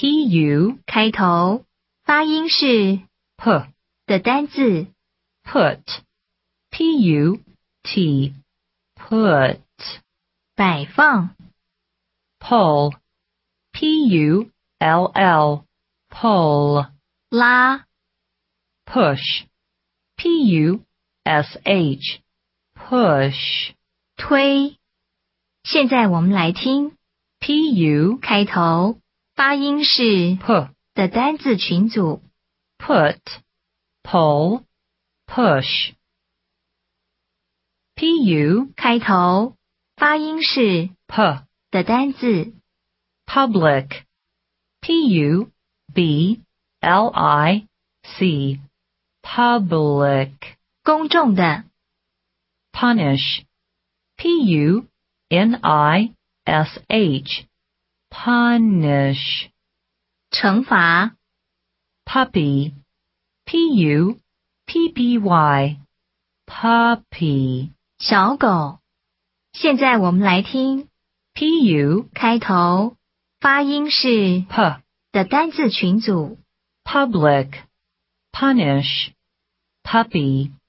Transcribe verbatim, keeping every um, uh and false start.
pu 开头，发音是 p 的单字 put p-u-t put 摆放 pull p-u-l-l pull 拉 push p-u-s-h push 推。现在我们来听 pu 开头，发音是 p 的单字群组 put pull push pu 开头，发音是 p 的单字 public p-u-b-l-i-c public 公众的 punish p-u-n-i-s-h punish 惩罚 puppy p-u-p-p-y puppy 小狗。现在我们来听 pu 开头，发音是 p 的单字群组 public punish puppy